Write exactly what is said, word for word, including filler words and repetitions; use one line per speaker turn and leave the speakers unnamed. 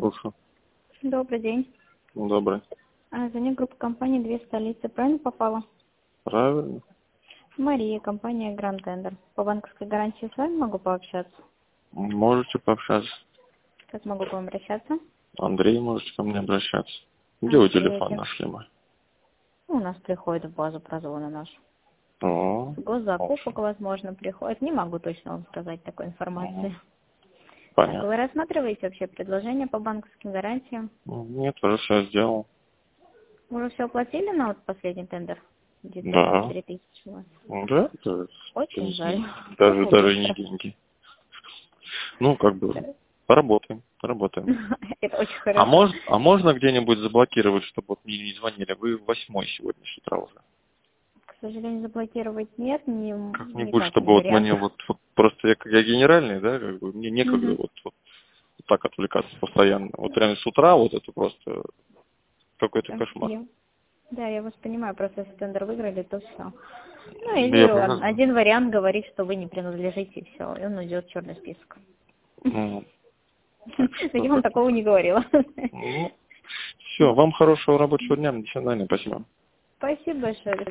слушаю.
Добрый день.
Добрый.
А, Звоню группа компании «Две столицы». Правильно попала?
Правильно.
Мария, компания «Гранд Тендер». По банковской гарантии с вами могу пообщаться?
Можете пообщаться.
Как могу к вам обращаться?
Андрей, можете ко мне обращаться. Где вы
Андрей,
телефон
это-
нашли мой?
У нас приходит в базу прозвона нашу.
О,
Госзакупок, возможно, приходит. Не могу точно вам сказать такой информации. Так,
понятно.
вы рассматриваете вообще предложения по банковским гарантиям?
Нет, уже все сделал.
Вы уже все оплатили на вот последний тендер? девятьсот
Да.
двадцать четыре тысячи у вас.
Да, это
Очень жаль.
даже,
Как вы
даже не
быстро.
деньги. Ну, как бы, поработаем, поработаем.
Это очень
А,
хорошо.
мож, а можно где-нибудь заблокировать, чтобы вот мне не звонили? Вы восьмой сегодня с утра уже.
К сожалению, заблокировать нет, ни,
Как-нибудь,
никак
чтобы
не
вот
вариант.
мне вот, вот просто я, я генеральный, да, как бы, мне некогда
Мгм.
вот, вот так отвлекаться постоянно. Вот прямо с утра вот это просто какой-то
Да,
кошмар.
я, да, я вас понимаю, просто если тендер выиграли, то все. Ну
Я
или он-
понимаю.
один вариант говорит, что вы не принадлежите, и все, и он уйдет в черный список.
Ну, так
Но
что
я вам
так.
такого не говорила.
Ну, все, вам хорошего рабочего дня, до свидания, спасибо.
Спасибо большое.